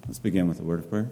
Let's begin with a word of prayer.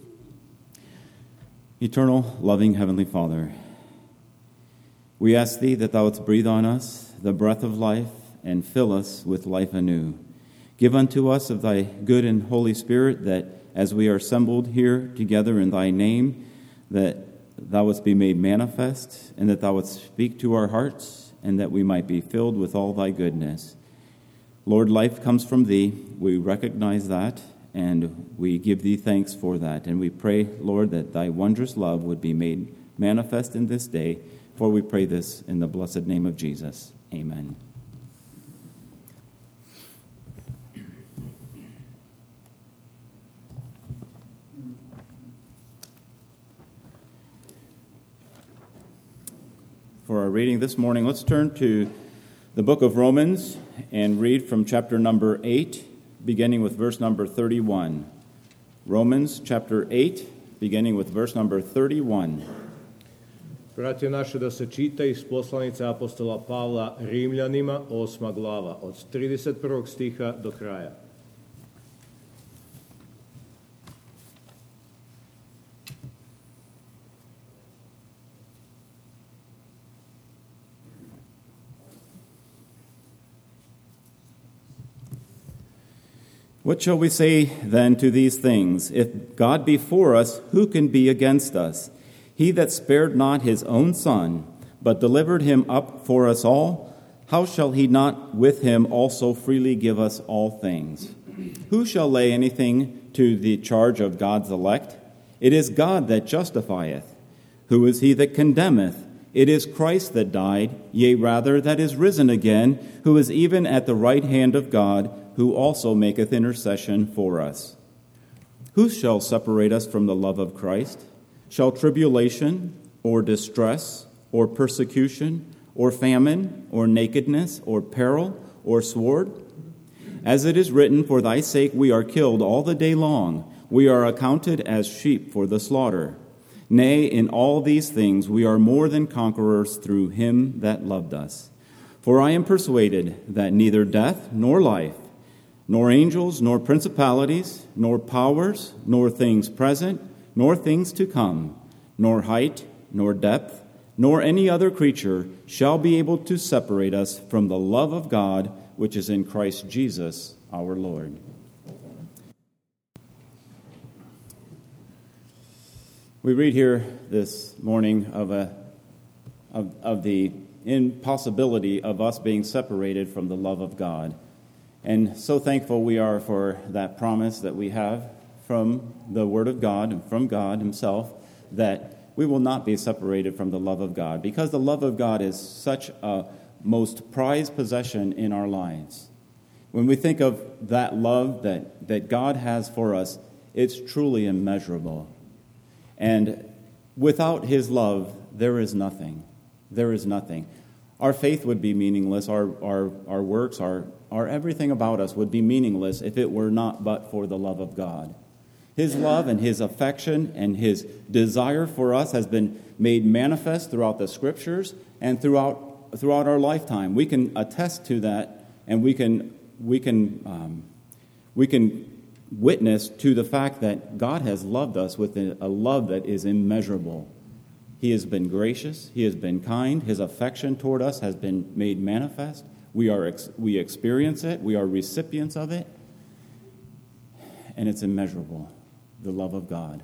Eternal, loving Heavenly Father, we ask Thee that Thou wouldst breathe on us the breath of life and fill us with life anew. Give unto us of Thy good and Holy Spirit, that as we are assembled here together in Thy name, that Thou wouldst be made manifest, and that Thou wouldst speak to our hearts, and that we might be filled with all Thy goodness. Lord, life comes from Thee. We recognize that, and we give Thee thanks for that. And we pray, Lord, that Thy wondrous love would be made manifest in this day, for we pray this in the blessed name of Jesus. Amen. For our reading this morning, let's turn to the book of Romans and read from chapter number 8, beginning with verse number 31. Romans chapter 8, beginning with verse number 31. Braće naše, da se čita iz poslanice apostola Pavla Rimljanima, 8. glava, od 31. stiha do kraja. What shall we say then to these things? If God be for us, who can be against us? He that spared not his own Son, but delivered him up for us all, how shall he not with him also freely give us all things? Who shall lay anything to the charge of God's elect? It is God that justifieth. Who is he that condemneth? It is Christ that died, yea, rather, that is risen again, who is even at the right hand of God, who also maketh intercession for us. Who shall separate us from the love of Christ? Shall tribulation, or distress, or persecution, or famine, or nakedness, or peril, or sword? As it is written, for thy sake we are killed all the day long. We are accounted as sheep for the slaughter. Nay, in all these things we are more than conquerors through him that loved us. For I am persuaded that neither death nor life, nor angels, nor principalities, nor powers, nor things present, nor things to come, nor height, nor depth, nor any other creature shall be able to separate us from the love of God, which is in Christ Jesus our Lord. We read here this morning of the impossibility of us being separated from the love of God. And so thankful we are for that promise that we have from the Word of God and from God Himself, that we will not be separated from the love of God, because the love of God is such a most prized possession in our lives. When we think of that love that God has for us, it's truly immeasurable. And without His love, there is nothing. There is nothing. Our faith would be meaningless. Our works, our everything about us would be meaningless if it were not but for the love of God. His love and His affection and His desire for us has been made manifest throughout the Scriptures and throughout our lifetime. We can attest to that, and we can witness to the fact that God has loved us with a love that is immeasurable. He has been gracious. He has been kind. His affection toward us has been made manifest. We experience it. We are recipients of it. And it's immeasurable, the love of God.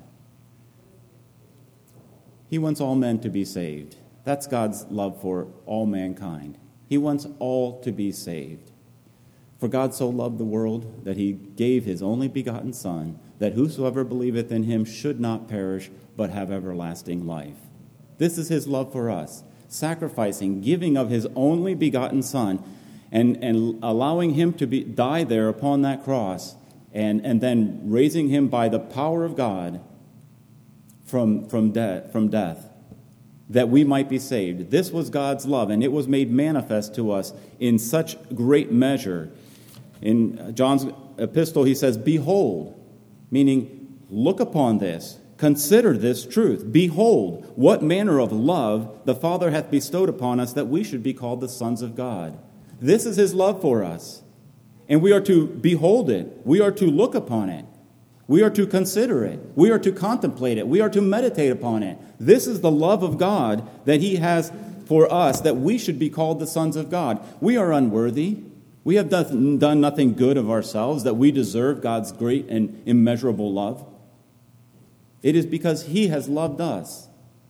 He wants all men to be saved. That's God's love for all mankind. He wants all to be saved. For God so loved the world that He gave His only begotten Son, that whosoever believeth in Him should not perish, but have everlasting life. This is His love for us, sacrificing, giving of His only begotten Son, and allowing Him to die there upon that cross, and then raising Him by the power of God from death, that we might be saved. This was God's love, and it was made manifest to us in such great measure. In John's epistle, he says, "Behold," meaning look upon this, consider this truth. Behold, what manner of love the Father hath bestowed upon us, that we should be called the sons of God. This is His love for us, and we are to behold it. We are to look upon it. We are to consider it. We are to contemplate it. We are to meditate upon it. This is the love of God that he has for us, that we should be called the sons of God. We are unworthy. We have done nothing good of ourselves that we deserve God's great and immeasurable love. It is because he has loved us.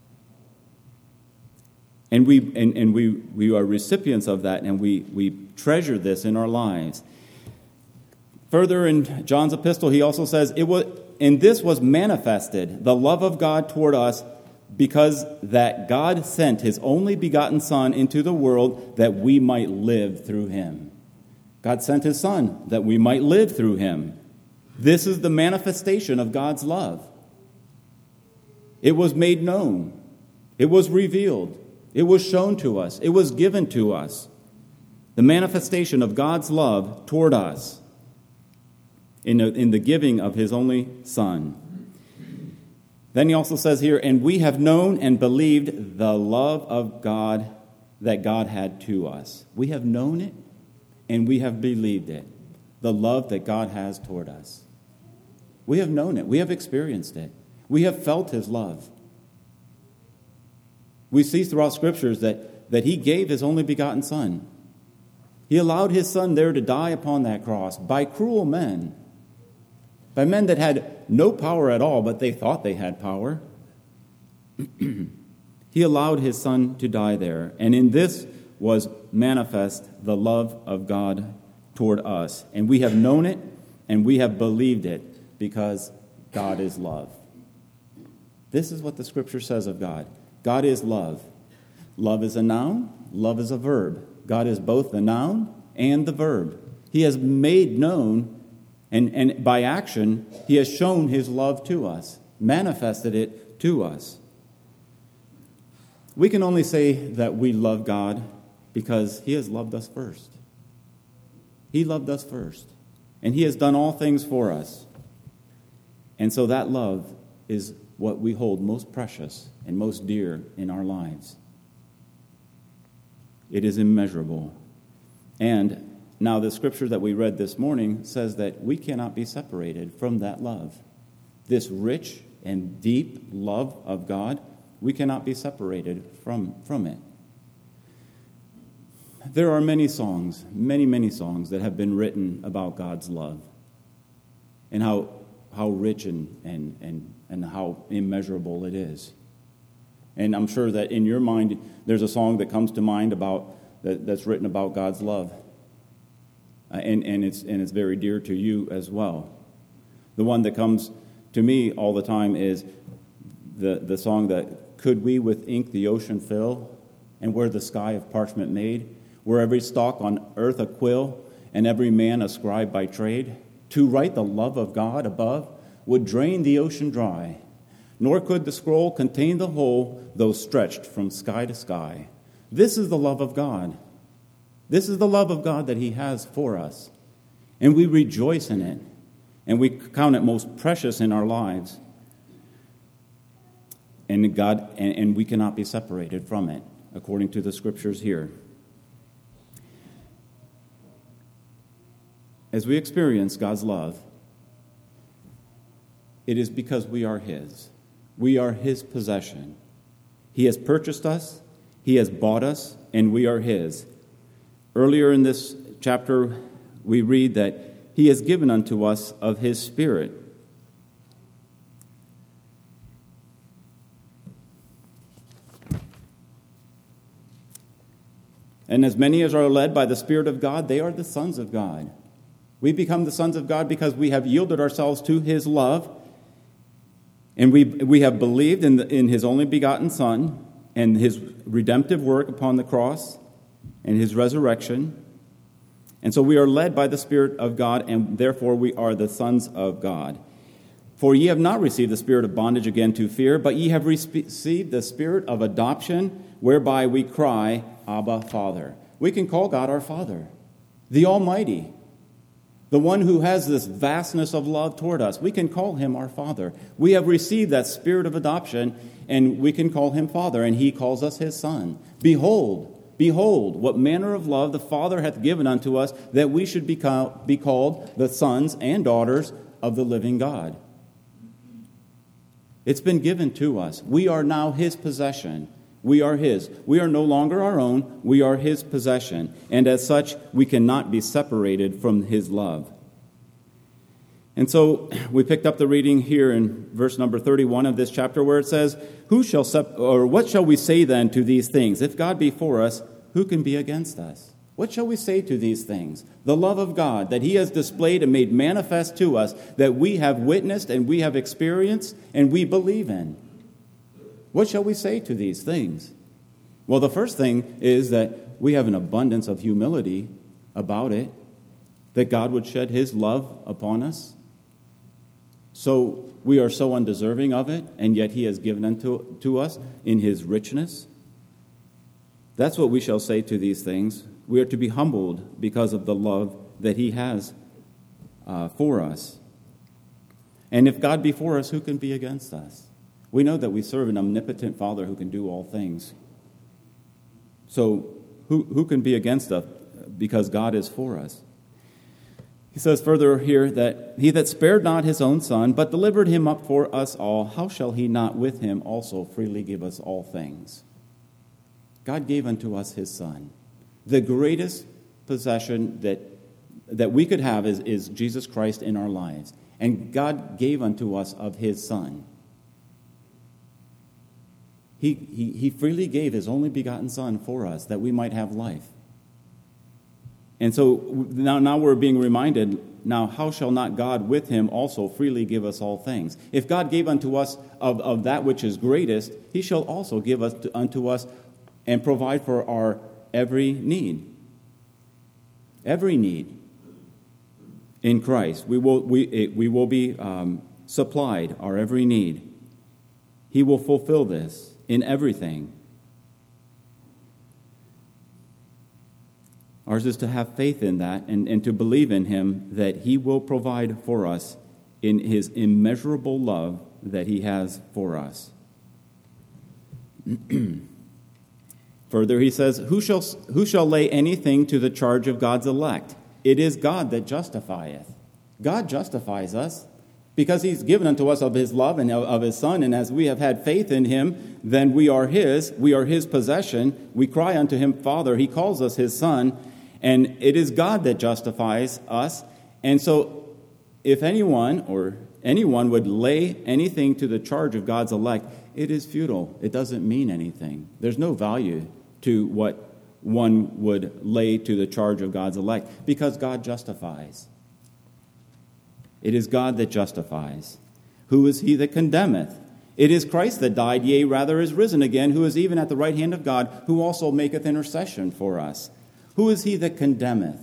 And we are recipients of that, and we treasure this in our lives. Further in John's epistle, he also says, "And this was manifested, the love of God toward us, because that God sent his only begotten Son into the world that we might live through him." God sent his Son that we might live through him. This is the manifestation of God's love. It was made known. It was revealed. It was shown to us. It was given to us. The manifestation of God's love toward us in the giving of his only Son. Then he also says here, "And we have known and believed the love of God that God had to us." We have known it and we have believed it. The love that God has toward us. We have known it. We have experienced it. We have felt his love. We see throughout scriptures that he gave his only begotten Son. He allowed his Son there to die upon that cross by cruel men. By men that had no power at all, but they thought they had power. He allowed his Son to die there. And in this was manifest the love of God toward us. And we have known it and we have believed it because God is love. This is what the scripture says of God. God is love. Love is a noun. Love is a verb. God is both the noun and the verb. He has made known, and by action, he has shown his love to us, manifested it to us. We can only say that we love God because he has loved us first. He loved us first, and he has done all things for us. And so that love is what we hold most precious and most dear in our lives. It is immeasurable. And now the scripture that we read this morning says that we cannot be separated from that love. This rich and deep love of God, we cannot be separated from it. There are many songs, many songs that have been written about God's love and how rich and how immeasurable it is. And I'm sure that in your mind, there's a song that comes to mind that's written about God's love. And it's very dear to you as well. The one that comes to me all the time is the song that, "Could we with ink the ocean fill, and were the sky of parchment made, were every stalk on earth a quill, and every man a scribe by trade, to write the love of God above would drain the ocean dry, nor could the scroll contain the whole, though stretched from sky to sky." This is the love of God. This is the love of God that he has for us. And we rejoice in it. And we count it most precious in our lives. And we cannot be separated from it, according to the scriptures here. As we experience God's love, it is because we are his. We are his possession. He has purchased us, he has bought us, and we are his. Earlier in this chapter, we read that he has given unto us of his Spirit. And as many as are led by the Spirit of God, they are the sons of God. We become the sons of God because we have yielded ourselves to his love, and we have believed in his only begotten Son and his redemptive work upon the cross and his resurrection. And so we are led by the Spirit of God, and therefore we are the sons of God. "For ye have not received the spirit of bondage again to fear, but ye have received the spirit of adoption, whereby we cry, Abba, Father." We can call God our Father, the Almighty, the one who has this vastness of love toward us. We can call him our Father. We have received that spirit of adoption, and we can call him Father, and he calls us his Son. Behold, what manner of love the Father hath given unto us, that we should be called the sons and daughters of the living God. It's been given to us. We are now his possession. We are his. We are no longer our own. We are his possession. And as such, we cannot be separated from his love. And so we picked up the reading here in verse number 31 of this chapter where it says, what shall we say then to these things? If God be for us, who can be against us? What shall we say to these things? The love of God that he has displayed and made manifest to us, that we have witnessed and we have experienced and we believe in. What shall we say to these things? Well, the first thing is that we have an abundance of humility about it, that God would shed his love upon us. So we are so undeserving of it, and yet he has given unto us in his richness. That's what we shall say to these things. We are to be humbled because of the love that he has for us. And if God be for us, who can be against us? We know that we serve an omnipotent Father who can do all things. So who can be against us because God is for us? He says further here that he that spared not his own son, but delivered him up for us all, how shall he not with him also freely give us all things? God gave unto us his son. The greatest possession that we could have is Jesus Christ in our lives. And God gave unto us of his son. He freely gave his only begotten son for us that we might have life. And so now we're being reminded, now how shall not God with him also freely give us all things? If God gave unto us of that which is greatest, he shall also give unto us and provide for our every need. Every need in Christ. We will be supplied, our every need. He will fulfill this in everything. Ours is to have faith in that and to believe in him that he will provide for us in his immeasurable love that he has for us. Further, he says, who shall lay anything to the charge of God's elect? It is God that justifieth. God justifies us because he's given unto us of his love and of his son, and as we have had faith in him, then we are his possession. We cry unto him, Father. He calls us his son, and it is God that justifies us. And so if anyone would lay anything to the charge of God's elect, it is futile. It doesn't mean anything. There's no value to what one would lay to the charge of God's elect, because God justifies. It is God that justifies. Who is he that condemneth? It is Christ that died, yea, rather is risen again, who is even at the right hand of God, who also maketh intercession for us. Who is he that condemneth?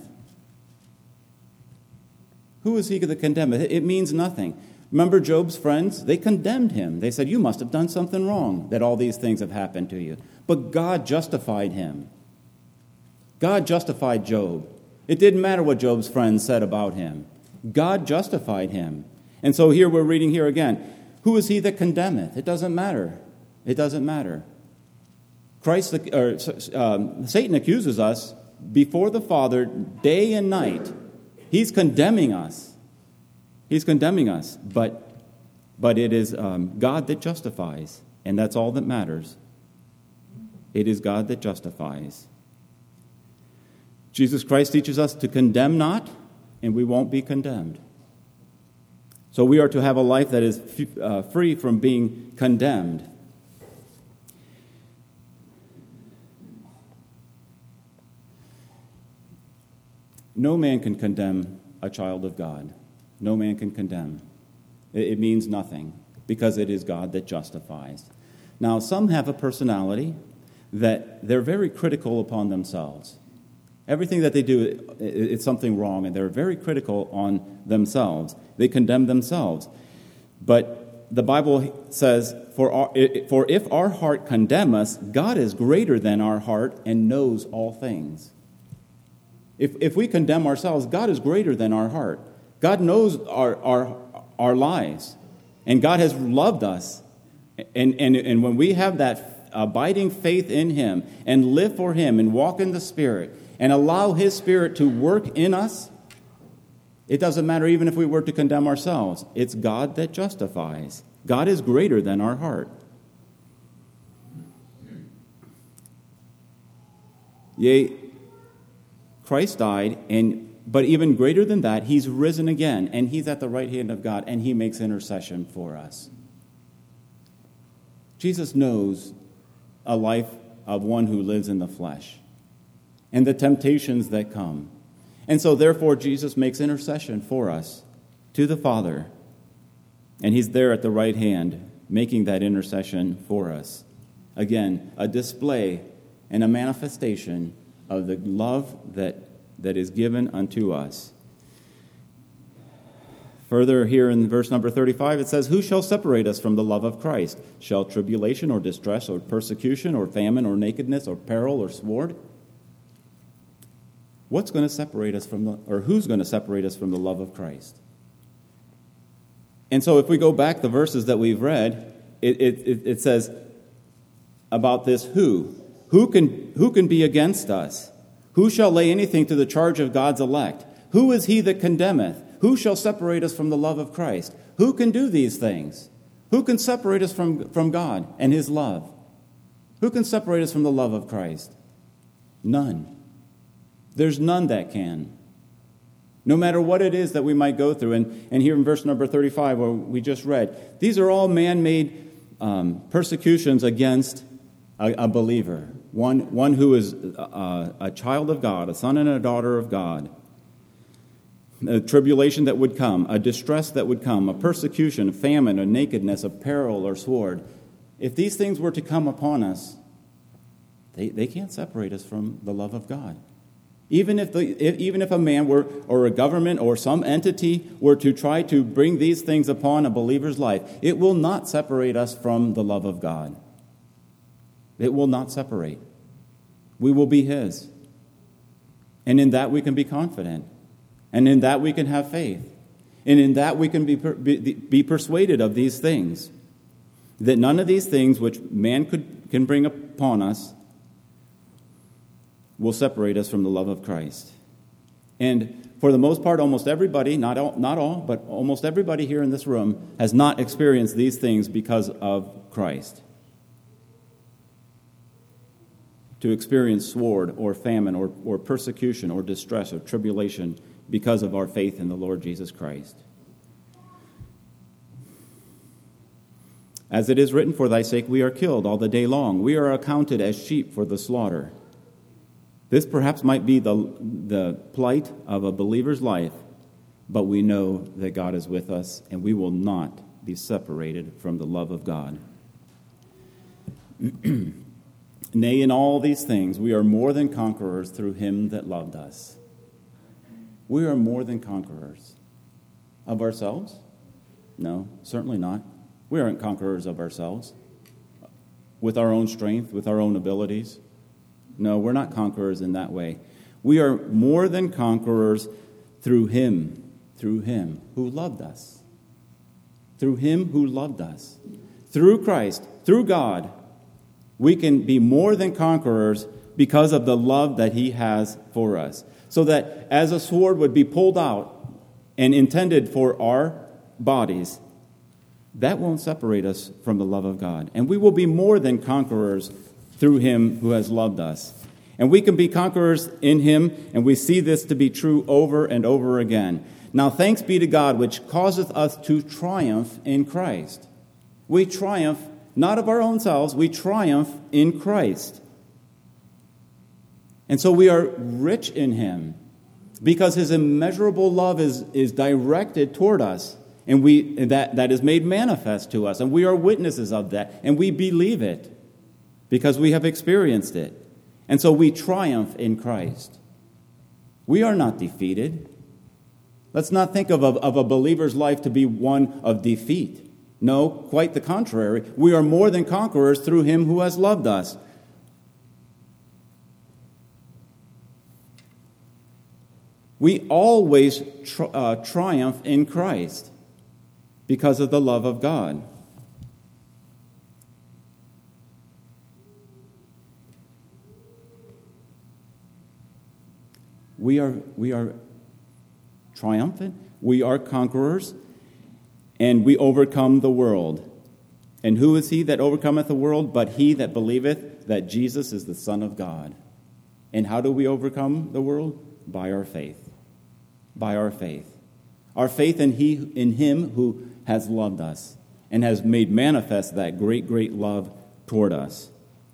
Who is he that condemneth? It means nothing. Remember Job's friends? They condemned him. They said, you must have done something wrong that all these things have happened to you. But God justified him. God justified Job. It didn't matter what Job's friends said about him. God justified him. And so here we're reading here again. Who is he that condemneth? It doesn't matter. It doesn't matter. Satan accuses us before the Father day and night. He's condemning us. He's condemning us. But it is God that justifies. And that's all that matters. It is God that justifies. Jesus Christ teaches us to condemn not, and we won't be condemned. So we are to have a life that is free from being condemned. No man can condemn a child of God. No man can condemn. It means nothing, because it is God that justifies. Now, some have a personality that they're very critical upon themselves. Everything that they do, it's something wrong, and they're very critical on themselves. They condemn themselves. But the Bible says, for if our heart condemn us, God is greater than our heart and knows all things. If we condemn ourselves, God is greater than our heart. God knows our lives, and God has loved us. And when we have that abiding faith in him and live for him and walk in the Spirit and allow his Spirit to work in us, It doesn't matter even if we were to condemn ourselves. It's God that justifies. God is greater than our heart. Yea, Christ died, but even greater than that, he's risen again, and he's at the right hand of God, and he makes intercession for us. Jesus knows a life of one who lives in the flesh and the temptations that come. And so, therefore, Jesus makes intercession for us to the Father, and he's there at the right hand making that intercession for us. Again, a display and a manifestation of the love that is given unto us. Further, here in verse number 35, it says, "Who shall separate us from the love of Christ? Shall tribulation or distress or persecution or famine or nakedness or peril or sword?" What's going to separate us who's going to separate us from the love of Christ? And so if we go back the verses that we've read, it says about this who. Who can be against us? Who shall lay anything to the charge of God's elect? Who is he that condemneth? Who shall separate us from the love of Christ? Who can do these things? Who can separate us from God and his love? Who can separate us from the love of Christ? None. There's none that can. No matter what it is that we might go through. And here in verse number 35, where we just read, these are all man-made persecutions against a believer, one who is a child of God, a son and a daughter of God. A tribulation that would come, a distress that would come, a persecution, a famine, a nakedness, a peril, or sword. If these things were to come upon us, they can't separate us from the love of God. Even if a man or a government or some entity were to try to bring these things upon a believer's life, it will not separate us from the love of God. It will not separate. We will be his. And in that we can be confident. And in that we can have faith. And in that we can be persuaded of these things. That none of these things which man can bring upon us will separate us from the love of Christ. And for the most part, almost everybody, not all, but almost everybody here in this room has not experienced these things because of Christ. To experience sword or famine or persecution or distress or tribulation because of our faith in the Lord Jesus Christ. As it is written, "For thy sake we are killed all the day long. We are accounted as sheep for the slaughter." This perhaps might be the plight of a believer's life, but we know that God is with us, and we will not be separated from the love of God. Nay, in all these things, we are more than conquerors through him that loved us. We are more than conquerors. Of ourselves? No, certainly not. We aren't conquerors of ourselves. With our own strength, with our own abilities. No, we're not conquerors in that way. We are more than conquerors through him who loved us. Through him who loved us. Through Christ, through God, we can be more than conquerors because of the love that he has for us. So that as a sword would be pulled out and intended for our bodies, that won't separate us from the love of God. And we will be more than conquerors through him who has loved us. And we can be conquerors in him, and we see this to be true over and over again. Now thanks be to God, which causeth us to triumph in Christ. We triumph not of our own selves, we triumph in Christ. And so we are rich in him because his immeasurable love is directed toward us, and that is made manifest to us, and we are witnesses of that, and we believe it because we have experienced it. And so we triumph in Christ. We are not defeated. Let's not think of a believer's life to be one of defeat. No, quite the contrary. We are more than conquerors through him who has loved us. We always triumph in Christ because of the love of God. We are triumphant. We are conquerors, and we overcome the world. And who is he that overcometh the world but he that believeth that Jesus is the Son of God? And how do we overcome the world? By our faith. By our faith. Our faith in him who has loved us and has made manifest that great, great love toward us.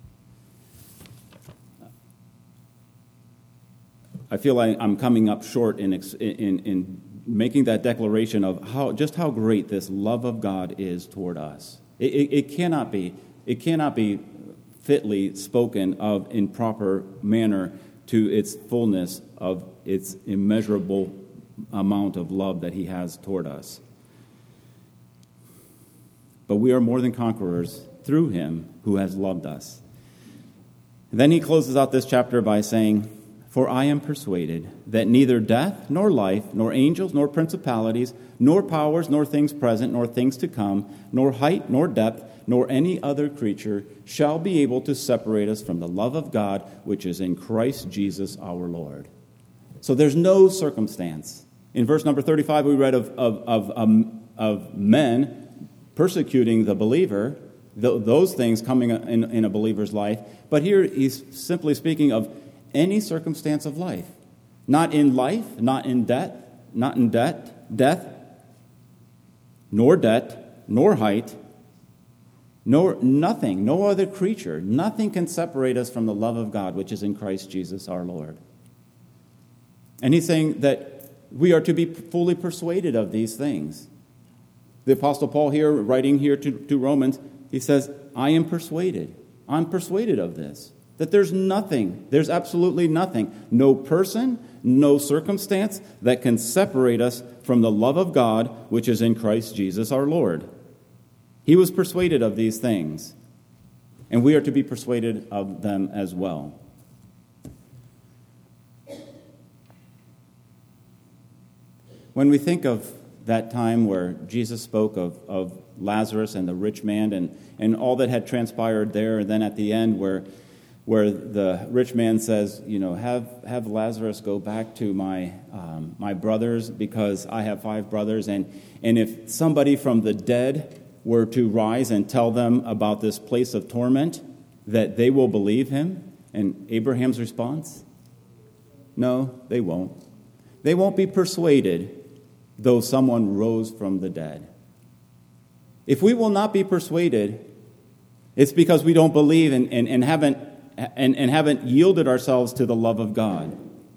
I feel like I'm coming up short in making that declaration of how great this love of God is toward us. It cannot be fitly spoken of in proper manner to its fullness of its immeasurable amount of love that he has toward us. But we are more than conquerors through him who has loved us. And then he closes out this chapter by saying, "For I am persuaded that neither death, nor life, nor angels, nor principalities, nor powers, nor things present, nor things to come, nor height, nor depth, nor any other creature shall be able to separate us from the love of God, which is in Christ Jesus our Lord." So there's no circumstance. In verse number 35, we read of men persecuting the believer, those things coming in a believer's life. But here he's simply speaking of any circumstance of life. Not in life, not in death, nor debt, nor height, nor nothing, no other creature. Nothing can separate us from the love of God, which is in Christ Jesus our Lord. And he's saying that we are to be fully persuaded of these things. The Apostle Paul here, writing here to Romans, he says, I am persuaded. I'm persuaded of this. That there's absolutely nothing, no person, no circumstance that can separate us from the love of God, which is in Christ Jesus our Lord. He was persuaded of these things, and we are to be persuaded of them as well. When we think of that time where Jesus spoke of Lazarus and the rich man and all that had transpired there, and then at the end where the rich man says, have Lazarus go back to my brothers because I have 5 brothers, and if somebody from the dead were to rise and tell them about this place of torment, that they will believe him. And Abraham's response? No, they won't. They won't be persuaded though someone rose from the dead. If we will not be persuaded, it's because we don't believe and haven't yielded ourselves to the love of God.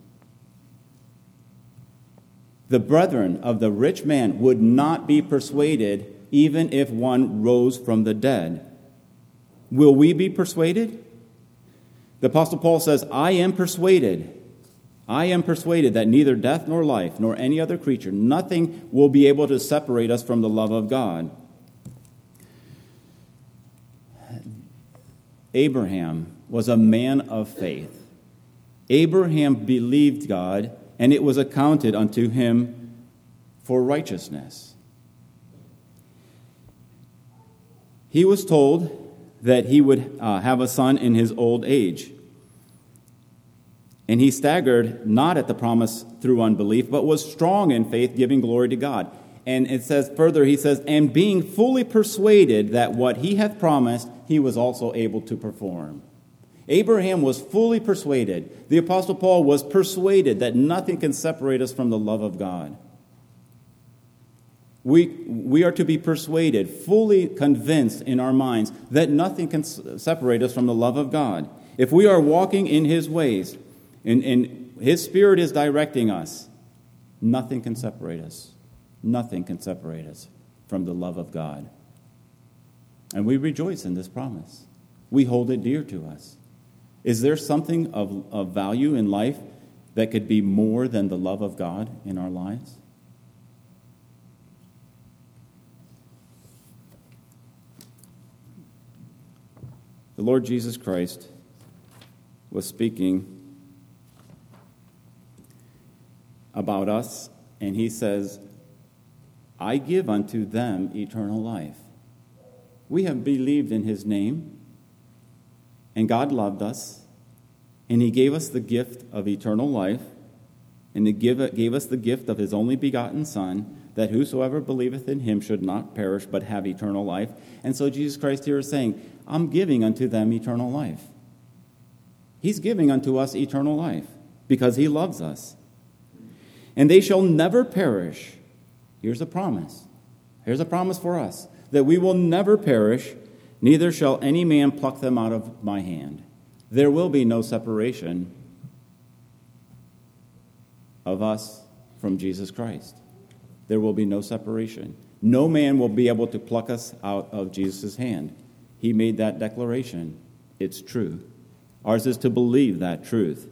The brethren of the rich man would not be persuaded even if one rose from the dead. Will we be persuaded? The Apostle Paul says, I am persuaded that neither death nor life nor any other creature, nothing will be able to separate us from the love of God. Abraham was a man of faith. Abraham believed God, and it was accounted unto him for righteousness. He was told that he would have a son in his old age. And he staggered not at the promise through unbelief, but was strong in faith, giving glory to God. And it says further, he says, and being fully persuaded that what he hath promised, he was also able to perform. Abraham was fully persuaded. The Apostle Paul was persuaded that nothing can separate us from the love of God. We are to be persuaded, fully convinced in our minds that nothing can separate us from the love of God. If we are walking in his ways, and his Spirit is directing us, nothing can separate us. Nothing can separate us from the love of God. And we rejoice in this promise. We hold it dear to us. Is there something of value in life that could be more than the love of God in our lives? The Lord Jesus Christ was speaking about us, and he says, I give unto them eternal life. We have believed in his name, and God loved us, and he gave us the gift of eternal life, and gave us the gift of his only begotten Son, that whosoever believeth in him should not perish, but have eternal life. And so Jesus Christ here is saying, I'm giving unto them eternal life. He's giving unto us eternal life because he loves us. And they shall never perish. Here's a promise. Here's a promise for us, that we will never perish, neither shall any man pluck them out of my hand. There will be no separation of us from Jesus Christ. There will be no separation. No man will be able to pluck us out of Jesus' hand. He made that declaration. It's true. Ours is to believe that truth.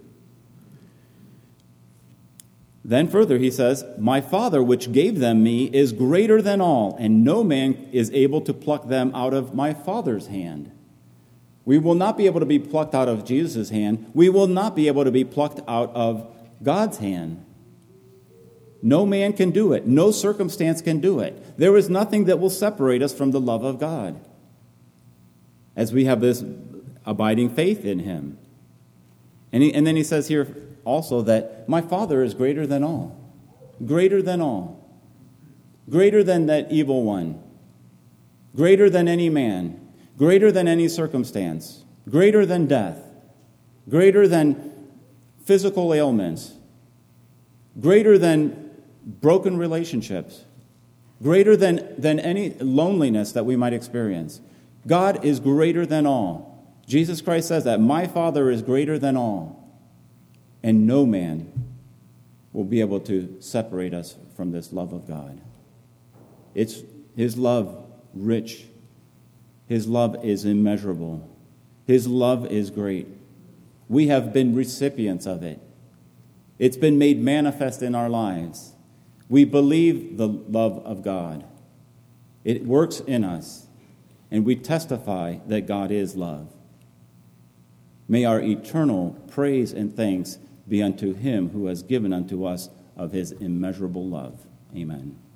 Then further he says, my Father which gave them me is greater than all, and no man is able to pluck them out of my Father's hand. We will not be able to be plucked out of Jesus' hand. We will not be able to be plucked out of God's hand. No man can do it. No circumstance can do it. There is nothing that will separate us from the love of God, as we have this abiding faith in him. And then he says here also that my Father is greater than all. Greater than all. Greater than that evil one. Greater than any man. Greater than any circumstance. Greater than death. Greater than physical ailments. Greater than broken relationships. Greater than any loneliness that we might experience. God is greater than all. Jesus Christ says that my Father is greater than all, and no man will be able to separate us from this love of God. It's his love rich. His love is immeasurable. His love is great. We have been recipients of it. It's been made manifest in our lives. We believe the love of God. It works in us, and we testify that God is love. May our eternal praise and thanks be unto him who has given unto us of his immeasurable love. Amen.